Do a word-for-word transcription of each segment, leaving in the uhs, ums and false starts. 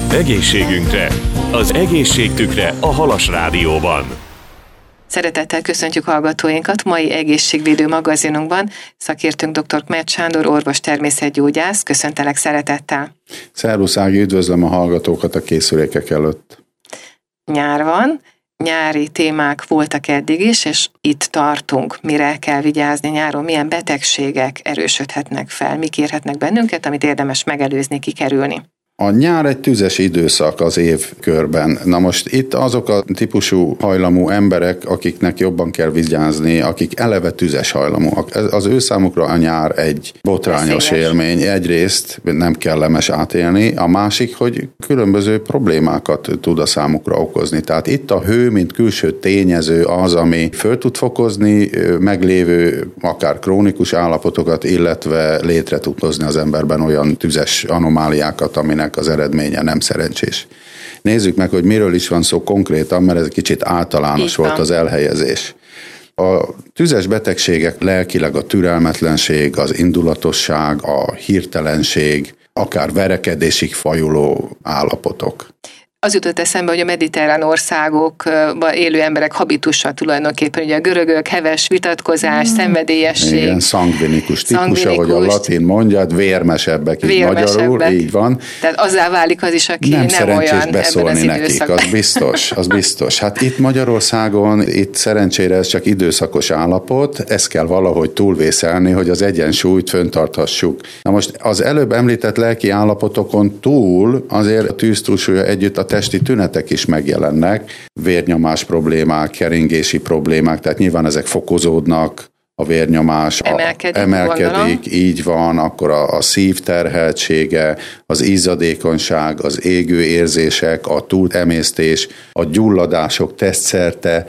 Egészségünkre! Az egészségtükre a Halas Rádióban. Szeretettel köszöntjük hallgatóinkat mai egészségvédő magazinunkban. Szakértőnk dr. Kmetty Sándor, orvos természetgyógyász. Köszöntelek szeretettel. Szervusz Ági, üdvözlöm a hallgatókat a készülékek előtt. Nyár van, nyári témák voltak eddig is, és itt tartunk. Mire kell vigyázni nyáron, milyen betegségek erősödhetnek fel, mik érhetnek bennünket, amit érdemes megelőzni, kikerülni. A nyár egy tüzes időszak az évkörben. Na most itt azok a típusú hajlamú emberek, akiknek jobban kell vigyázni, akik eleve tüzes hajlamúak. Az ő számukra a nyár egy botrányos Veszélyes. élmény. Egyrészt nem kellemes átélni, a másik, hogy különböző problémákat tud a számukra okozni. Tehát itt a hő, mint külső tényező az, ami föl tud fokozni meglévő, akár krónikus állapotokat, illetve létre tud hozni az emberben olyan tüzes anomáliákat, aminek az eredménye nem szerencsés. Nézzük meg, hogy miről is van szó konkrétan, mert ez egy kicsit általános volt az elhelyezés. A tüzes betegségek lelkileg a türelmetlenség, az indulatosság, a hirtelenség, akár verekedésig fajuló állapotok. Az jutott eszembe, hogy a mediterrán országokban élő emberek habitusa tulajdonképpen, ugye a görögök, heves vitatkozás, hmm. szenvedélyesség. Igen, szangvinikus típus, ahogy a latin mondja, vérmesebbek, így magyarul, így van. Tehát azzá válik az is, aki nem, nem olyan beszólni nekik, az biztos, az biztos. Hát itt Magyarországon, itt szerencsére ez csak időszakos állapot, ezt kell valahogy túlvészelni, hogy az egyensúlyt föntarthassuk. Na most az előbb említett lelki állapotokon túl azért a tűz túlsúlya együtt a testi tünetek is megjelennek, vérnyomás problémák, keringési problémák, tehát nyilván ezek fokozódnak, a vérnyomás emelkedik, a, emelkedik így van, akkor a, a szív terheltsége, az izzadékonyság, az égő érzések, a túlemésztés, a gyulladások testszerte,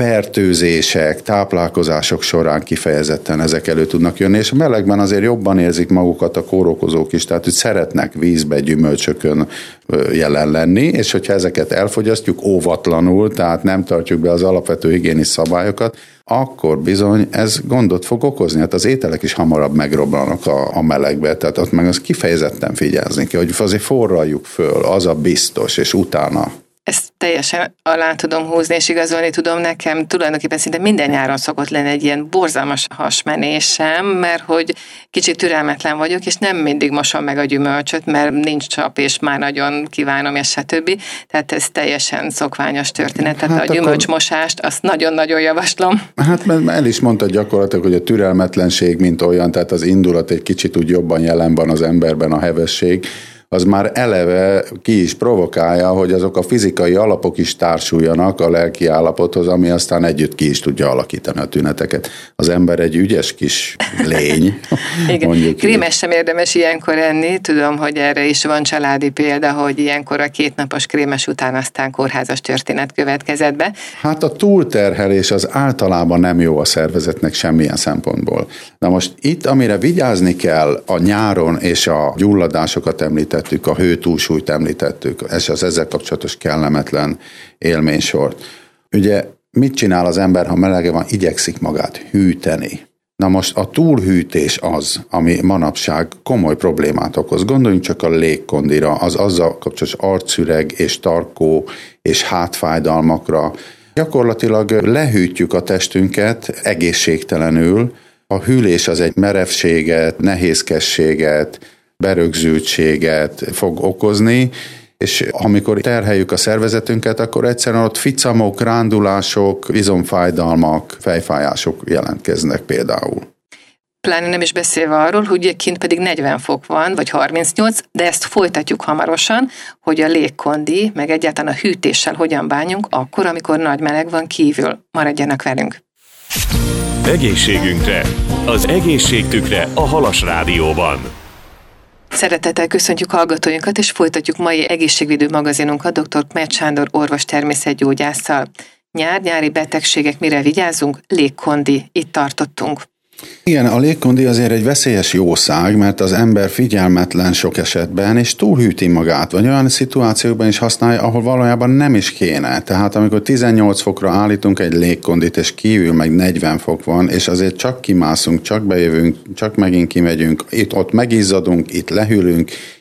fertőzések, táplálkozások során kifejezetten ezek elő tudnak jönni, és a melegben azért jobban érzik magukat a kórokozók is, tehát hogy szeretnek vízbe, gyümölcsökön jelen lenni, és hogyha ezeket elfogyasztjuk óvatlanul, tehát nem tartjuk be az alapvető higiénis szabályokat, akkor bizony ez gondot fog okozni. Hát az ételek is hamarabb megroblanak a, a melegbe, tehát ott meg az kifejezetten figyelni kell, hogy azért forraljuk föl, az a biztos, és utána. Ezt teljesen alá tudom húzni, és igazolni tudom, nekem tulajdonképpen szinte minden nyáron szokott lenni egy ilyen borzalmas hasmenésem, mert hogy kicsit türelmetlen vagyok, és nem mindig mosom meg a gyümölcsöt, mert nincs csap, és már nagyon kívánom, és stb. Tehát ez teljesen szokványos történet. Tehát hát a gyümölcsmosást, azt nagyon-nagyon javaslom. Hát mert el is mondtad gyakorlatilag, hogy a türelmetlenség, mint olyan, tehát az indulat egy kicsit úgy jobban jelen van az emberben, a hevesség, az már eleve ki is provokálja, hogy azok a fizikai alapok is társuljanak a lelki állapothoz, ami aztán együtt ki is tudja alakítani a tüneteket. Az ember egy ügyes kis lény. Igen, krémes sem érdemes ilyenkor enni. Tudom, hogy erre is van családi példa, hogy ilyenkor a kétnapos krémes után aztán kórházas történet következett be. Hát a túlterhelés az általában nem jó a szervezetnek semmilyen szempontból. Na most itt, amire vigyázni kell a nyáron, és a gyulladásokat említett, a hőtúlsúlyt említettük, ez az ezzel kapcsolatos kellemetlen élménysort. Ugye mit csinál az ember, ha melege van? Igyekszik magát hűteni. Na most a túlhűtés az, ami manapság komoly problémát okoz. Gondoljunk csak a légkondira, az azzal kapcsolatos arcüreg és tarkó és hátfájdalmakra. Gyakorlatilag lehűtjük a testünket egészségtelenül. A hűlés az egy merevséget, nehézkességet, berögzültséget fog okozni, és amikor terheljük a szervezetünket, akkor egyszerűen ott ficamok, rándulások, izomfájdalmak, fejfájások jelentkeznek például. Pláne nem is beszélve arról, hogy kint pedig negyven fok van, vagy harmincnyolc, de ezt folytatjuk hamarosan, hogy a légkondi, meg egyáltalán a hűtéssel hogyan bánjunk akkor, amikor nagy meleg van kívül. Maradjanak velünk! Egészségünkre! Az egészségtükre a Halas Rádióban. Szeretettel köszöntjük hallgatóinkat, és folytatjuk mai egészségvédő magazinunkat dr. Kmetty Sándor orvos természetgyógyásszal. Nyár, nyári betegségek, mire vigyázzunk? Légkondi, itt tartottunk. Igen, a légkondi azért egy veszélyes jószág, mert az ember figyelmetlen sok esetben, és túlhűti magát, vagy olyan szituációkban is használja, ahol valójában nem is kéne. Tehát amikor tizennyolc fokra állítunk egy légkondit, és kívül meg negyven fok van, és azért csak kimászunk, csak bejövünk, csak megint kimegyünk, itt ott megizzadunk, itt lehűlünk,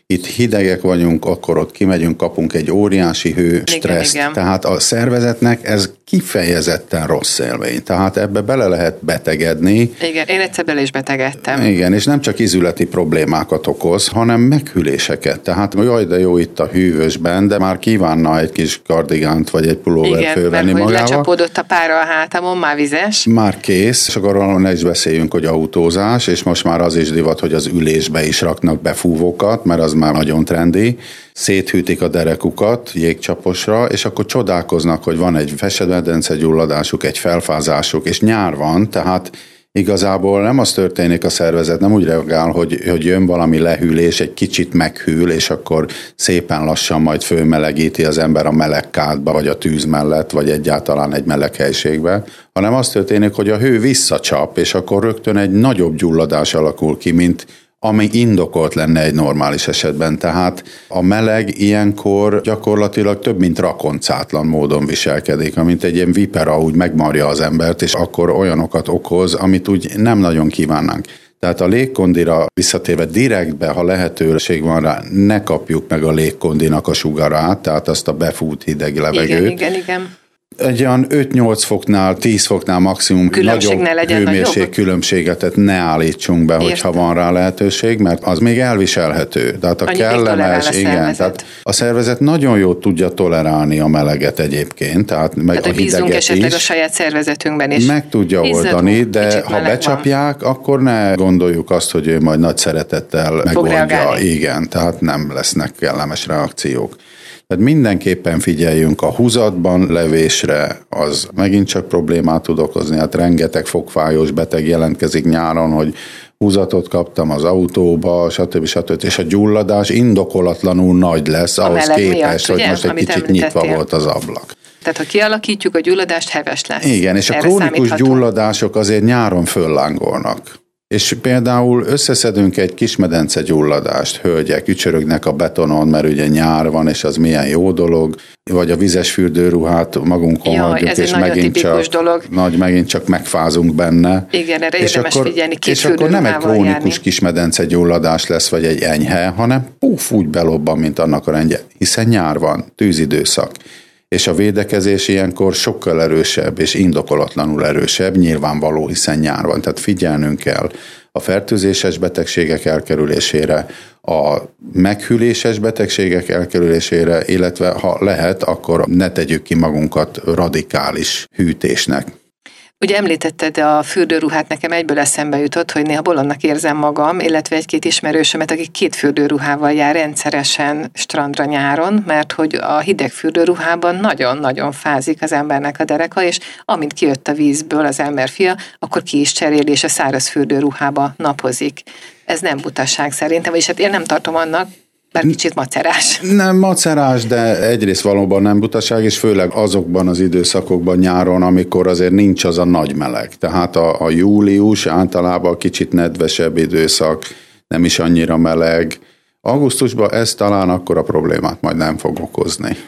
itt hidegek vagyunk, akkor ott kimegyünk, kapunk egy óriási hő, stresszt. Igen, igen. Tehát a szervezetnek ez kifejezetten rossz élmény. Tehát ebbe bele lehet betegedni. Igen, én egyszer bele is betegedtem. Igen, és nem csak izületi problémákat okoz, hanem meghűléseket. Tehát jaj, de jó itt a hűvösben, de már kívánna egy kis kardigánt vagy egy pulóvert fölvenni magával. Igen, mert lecsapódott a pára a hátamon, már vizes. Már kész, és akkor arról ne is beszéljünk, hogy autózás, és most már az is divat, hogy az ülésbe is raknak befúvókat, mert az már nagyon trendi. Széthűtik a derekukat jégcsaposra, és akkor csodálkoznak, hogy van egy fesedmedence gyulladásuk, egy felfázásuk, és nyár van, tehát igazából nem az történik a szervezet, nem úgy reagál, hogy, hogy jön valami lehűlés, egy kicsit meghűl, és akkor szépen lassan majd fölmelegíti az ember a meleg kádba, vagy a tűz mellett, vagy egyáltalán egy meleg helységbe, hanem az történik, hogy a hő visszacsap, és akkor rögtön egy nagyobb gyulladás alakul ki, mint ami indokolt lenne egy normális esetben. Tehát a meleg ilyenkor gyakorlatilag több mint rakoncátlan módon viselkedik, amint egy ilyen vipera úgy megmarja az embert, és akkor olyanokat okoz, amit úgy nem nagyon kívánnánk. Tehát a légkondira visszatérve direktbe, ha lehetőség van rá, ne kapjuk meg a légkondinak a sugarát, tehát azt a befút hideg levegőt. Igen, igen, igen. Egy olyan öt-nyolc foknál, tíz foknál maximum nagyobb hőmérség különbséget ne állítsunk be, Értem. hogyha van rá lehetőség, mert az még elviselhető. Tehát a Annyi kellemes, a igen, tehát a szervezet nagyon jól tudja tolerálni a meleget egyébként, tehát meg tehát, a hideget esetleg is. a saját szervezetünkben is. Meg tudja Izzadunk, oldani, de ha becsapják, van. akkor ne gondoljuk azt, hogy ő majd nagy szeretettel megoldja. Igen, tehát nem lesznek kellemes reakciók. Tehát mindenképpen figyeljünk a húzatban levésre, az megint csak problémát tud okozni, hát rengeteg fogfájós beteg jelentkezik nyáron, hogy húzatot kaptam az autóba, stb. stb. És a gyulladás indokolatlanul nagy lesz, a ahhoz képest, miatt, hogy ugye? most egy Amit kicsit nyitva volt az ablak. Tehát, ha kialakítjuk a gyulladást, heves lesz. Igen, és Erre a krónikus gyulladások azért nyáron föllángolnak. És például összeszedünk egy kismedence gyulladást, hölgyek ücsörögnek a betonon, mert ugye nyár van, és az milyen jó dolog, vagy a vizes fürdőruhát magunkon ja, hagyjuk, és megint csak, dolog. Nagy, megint csak megfázunk benne. Igen, erre és érdemes akkor, figyelni, két és akkor nem egy krónikus járni. kismedence gyulladás lesz, vagy egy enyhe, hanem puf, úgy belobban, mint annak a rendje, hiszen nyár van, tűzidőszak. És a védekezés ilyenkor sokkal erősebb, és indokolatlanul erősebb, nyilvánvaló, hiszen nyár van. Tehát figyelnünk kell a fertőzéses betegségek elkerülésére, a meghűléses betegségek elkerülésére, illetve ha lehet, akkor ne tegyük ki magunkat radikális hűtésnek. Ugye említetted a fürdőruhát, nekem egyből eszembe jutott, hogy néha bolondnak érzem magam, illetve egy-két ismerősömet, aki két fürdőruhával jár rendszeresen strandra nyáron, mert hogy a hideg fürdőruhában nagyon-nagyon fázik az embernek a dereka, és amint kijött a vízből az ember fia, akkor ki is cseréli, és a száraz fürdőruhába napozik. Ez nem butaság szerintem, és hát én nem tartom annak, bár kicsit macerás. Nem macerás, de egyrészt valóban nem butaság, és főleg azokban az időszakokban nyáron, amikor azért nincs az a nagy meleg. Tehát a, a július általában kicsit nedvesebb időszak, nem is annyira meleg. Augusztusban ez talán akkor a problémát majd nem fog okozni.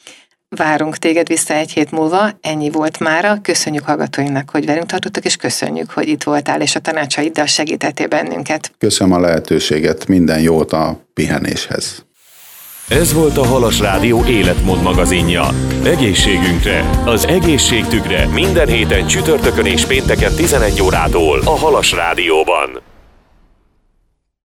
Várunk téged vissza egy hét múlva, ennyi volt mára. Köszönjük hallgatóinknak, hogy velünk tartottak, és köszönjük, hogy itt voltál, és a tanácsaiddal segítettél bennünket. Köszönöm a lehetőséget, minden jót a pihenéshez. Ez volt a Halas Rádió életmód magazinja. Egészségünkre, az egészségtükre minden héten csütörtökön és pénteken tizenegy órától a Halas Rádióban.